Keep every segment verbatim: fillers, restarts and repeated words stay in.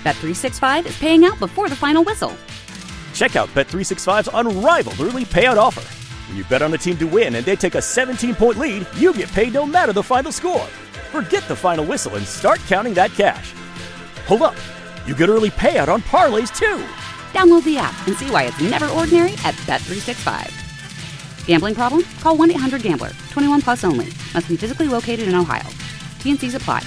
Bet three sixty-five is paying out before the final whistle. Check out Bet three sixty-five's unrivaled early payout offer. When you bet on a team to win and they take a seventeen-point lead, you get paid no matter the final score. Forget the final whistle and start counting that cash. Hold up. You get early payout on parlays, too. Download the app and see why it's never ordinary at Bet three sixty-five. Gambling problem? Call one eight hundred gambler. twenty-one plus only. Must be physically located in Ohio. T N Cs apply.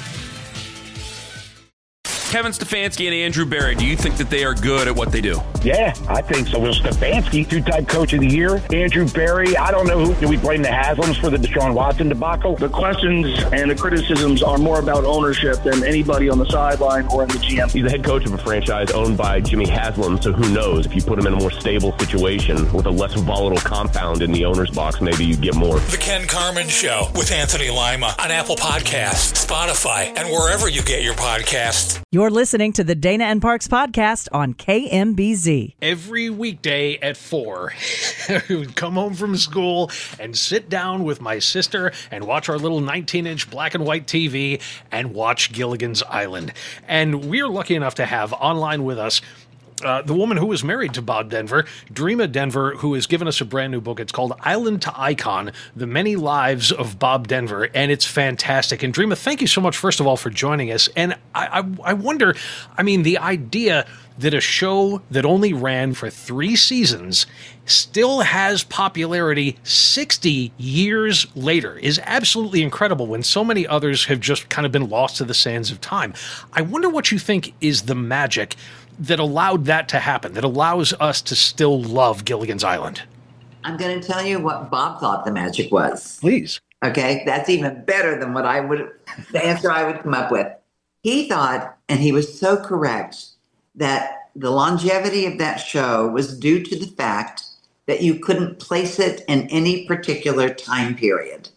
Kevin Stefanski and Andrew Berry, do you think that they are good at what they do? Yeah, I think so. Well, Stefanski, two-time coach of the year. Andrew Berry, I don't know who. Do we blame the Haslams for the Deshaun Watson debacle? The questions and the criticisms are more about ownership than anybody on the sideline or in the G M. He's the head coach of a franchise owned by Jimmy Haslam, so who knows? If you put him in a more stable situation with a less volatile compound in the owner's box, maybe you get more. The Ken Carman Show with Anthony Lima on Apple Podcasts, Spotify, and wherever you get your podcasts. You're listening to the Dana and Parks podcast on K M B Z. Every weekday at four, I would come home from school and sit down with my sister and watch our little nineteen-inch black and white T V and watch Gilligan's Island. And we're lucky enough to have online with us Uh, the woman who was married to Bob Denver, Dreama Denver, who has given us a brand new book. It's called Island to Icon, The Many Lives of Bob Denver, and it's fantastic. And Dreama, thank you so much, first of all, for joining us. And I, I, I wonder, I mean, the idea that a show that only ran for three seasons still has popularity sixty years later is absolutely incredible when so many others have just kind of been lost to the sands of time. I wonder what you think is the magic that allowed that to happen, that allows us to still love Gilligan's Island. I'm going to tell you what Bob thought the magic was. Please. Okay, that's even better than what I would, the answer I would come up with. He thought, and he was so correct, that the longevity of that show was due to the fact that you couldn't place it in any particular time period.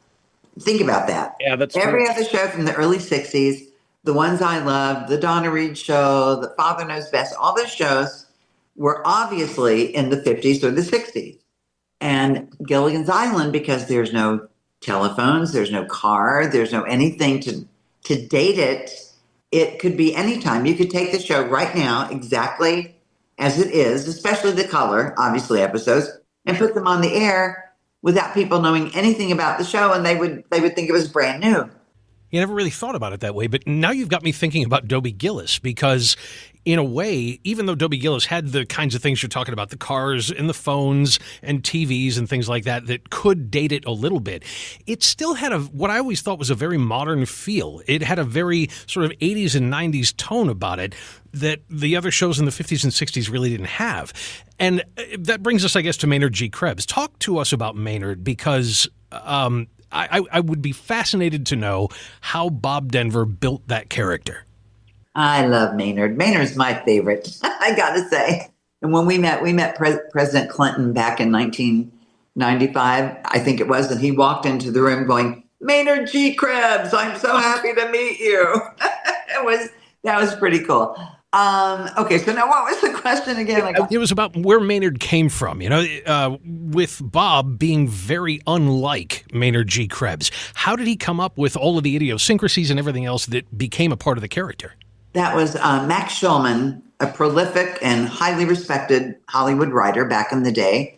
Think about that. Yeah, that's Every true. other show from the early sixties, the ones I loved, the Donna Reed Show, the Father Knows Best, all those shows were obviously in the fifties or the sixties. And Gilligan's Island, because there's no telephones, there's no car, there's no anything to, to date it, it could be anytime. You could take the show right now, exactly as it is, especially the color, obviously, episodes, and put them on the air without people knowing anything about the show, and they would they would think it was brand new. You never really thought about it that way, but now you've got me thinking about Dobie Gillis, because in a way, even though Dobie Gillis had the kinds of things you're talking about, the cars and the phones and T Vs and things like that, that could date it a little bit, it still had a what I always thought was a very modern feel. It had a very sort of eighties and nineties tone about it that the other shows in the fifties and sixties really didn't have. And that brings us, I guess, to Maynard G. Krebs. Talk to us about Maynard, because um, I, I would be fascinated to know how Bob Denver built that character. I love Maynard. Maynard's my favorite, I got to say. And when we met, we met Pre- President Clinton back in nineteen ninety-five, I think it was, and he walked into the room going, "Maynard G. Krebs, I'm so happy to meet you." It was that was pretty cool. Um, okay, so now what was the question again? Like, it was about where Maynard came from, you know, uh, with Bob being very unlike Maynard G. Krebs. How did he come up with all of the idiosyncrasies and everything else that became a part of the character? That was uh, Max Shulman, a prolific and highly respected Hollywood writer back in the day.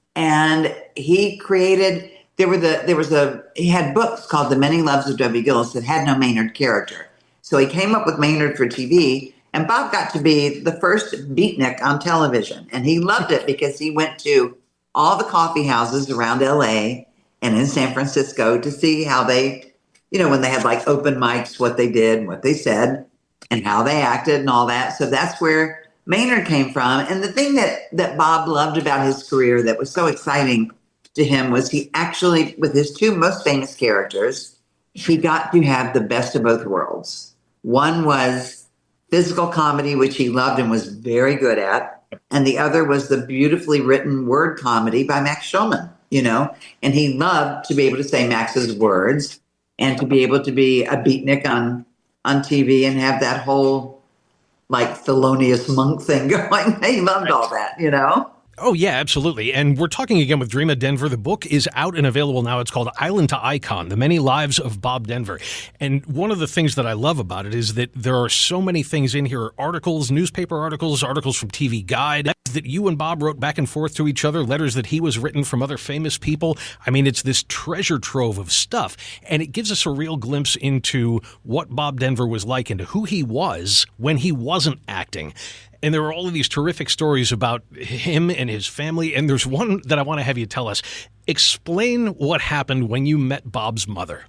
And he created, there were the, there was a, he had books called The Many Loves of Dobie Gillis that had no Maynard character. So he came up with Maynard for T V. And Bob got to be the first beatnik on television. And he loved it because he went to all the coffee houses around L A and in San Francisco to see how they, you know, when they had like open mics, what they did and what they said and how they acted and all that. So that's where Maynard came from. And the thing that, that Bob loved about his career that was so exciting to him was he actually, with his two most famous characters, he got to have the best of both worlds. One was physical comedy, which he loved and was very good at. And the other was the beautifully written word comedy by Max Shulman, you know, and he loved to be able to say Max's words and to be able to be a beatnik on, on T V and have that whole like Thelonious Monk thing going. He loved all that, you know. Oh, yeah, absolutely. And we're talking again with Dreama Denver. The book is out and available now. It's called Island to Icon, The Many Lives of Bob Denver. And one of the things that I love about it is that there are so many things in here, articles, newspaper articles, articles from T V Guide, that you and Bob wrote back and forth to each other, letters that he was written from other famous people. I mean, it's this treasure trove of stuff. And it gives us a real glimpse into what Bob Denver was like and who he was when he wasn't acting. And there are all of these terrific stories about him and his family. And there's one that I want to have you tell us. Explain what happened when you met Bob's mother.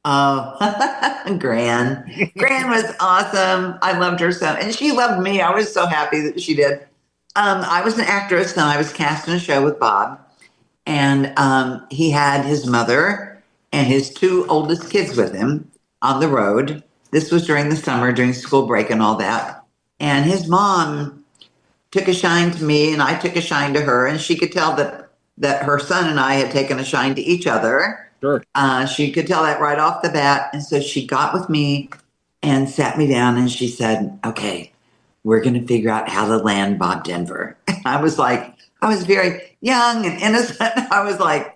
Oh, Gran. Gran was awesome. I loved her so. And she loved me. I was so happy that she did. Um, I was an actress, and I was cast in a show with Bob. And um, he had his mother and his two oldest kids with him on the road. This was during the summer, during school break and all that. And his mom took a shine to me, and I took a shine to her, and she could tell that, that her son and I had taken a shine to each other. Sure. Uh, she could tell that right off the bat. And so she got with me and sat me down, and she said, okay, we're going to figure out how to land Bob Denver. And I was like, I was very young and innocent. I was like,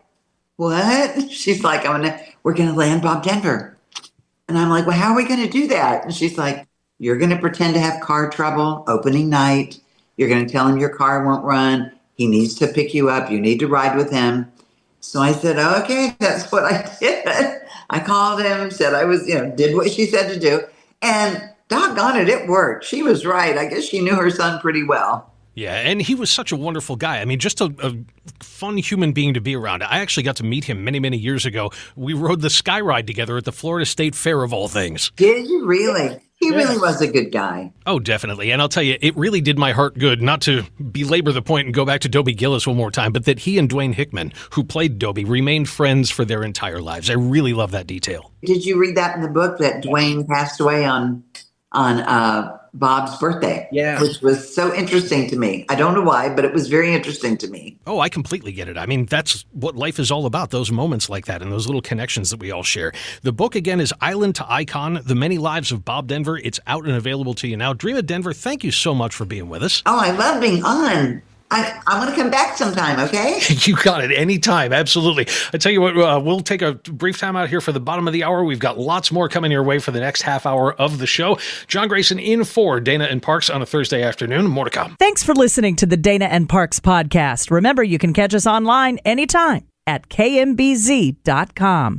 what? She's like, I'm gonna, we're going to land Bob Denver. And I'm like, well, how are we going to do that? And she's like, you're going to pretend to have car trouble opening night. You're going to tell him your car won't run. He needs to pick you up. You need to ride with him. So I said, oh, okay, that's what I did. I called him, said I was, you know, did what she said to do. And doggone it, it worked. She was right. I guess she knew her son pretty well. Yeah, and he was such a wonderful guy. I mean, just a, a fun human being to be around. I actually got to meet him many, many years ago. We rode the Sky Ride together at the Florida State Fair, of all things. Did you really? He yes. really was a good guy. Oh, definitely. And I'll tell you, it really did my heart good, not to belabor the point and go back to Dobie Gillis one more time, but that he and Dwayne Hickman, who played Dobie, remained friends for their entire lives. I really love that detail. Did you read that in the book, that Dwayne passed away on on uh, Bob's birthday? Yeah. Which was so interesting to me. I don't know why, but it was very interesting to me. Oh, I completely get it. I mean, that's what life is all about, those moments like that and those little connections that we all share. The book, again, is Island to Icon, The Many Lives of Bob Denver. It's out and available to you now. Dreama Denver, thank you so much for being with us. Oh, I love being on. I, I want to come back sometime, okay? You got it. Anytime. Absolutely. I tell you what, uh, we'll take a brief time out here for the bottom of the hour. We've got lots more coming your way for the next half hour of the show. John Grayson in for Dana and Parks on a Thursday afternoon. More to come. Thanks for listening to the Dana and Parks podcast. Remember, you can catch us online anytime at K M B Z dot com.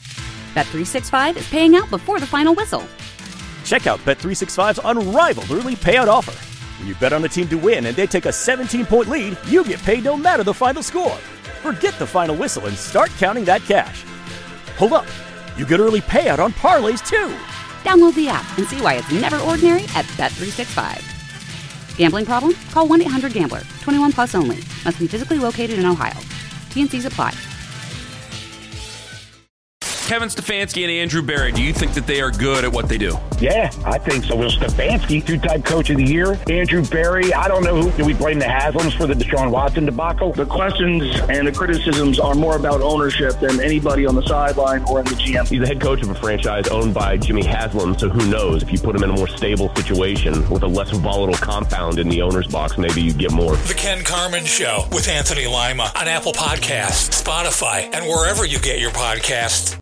Bet three sixty-five is paying out before the final whistle. Check out Bet three sixty-five's unrivaled early payout offer. When you bet on a team to win and they take a seventeen-point lead, you get paid no matter the final score. Forget the final whistle and start counting that cash. Hold up. You get early payout on parlays, too. Download the app and see why it's never ordinary at Bet three sixty-five. Gambling problem? Call one eight hundred gambler. twenty-one plus only. Must be physically located in Ohio. T and C's apply. Kevin Stefanski and Andrew Berry, do you think that they are good at what they do? Yeah, I think so. Will Stefanski, two-time coach of the year. Andrew Berry, I don't know who. Do we blame the Haslams for the Deshaun Watson debacle? The questions and the criticisms are more about ownership than anybody on the sideline or in the G M. He's the head coach of a franchise owned by Jimmy Haslam, so who knows? If you put him in a more stable situation with a less volatile compound in the owner's box, maybe you get more. The Ken Carman Show with Anthony Lima on Apple Podcasts, Spotify, and wherever you get your podcasts.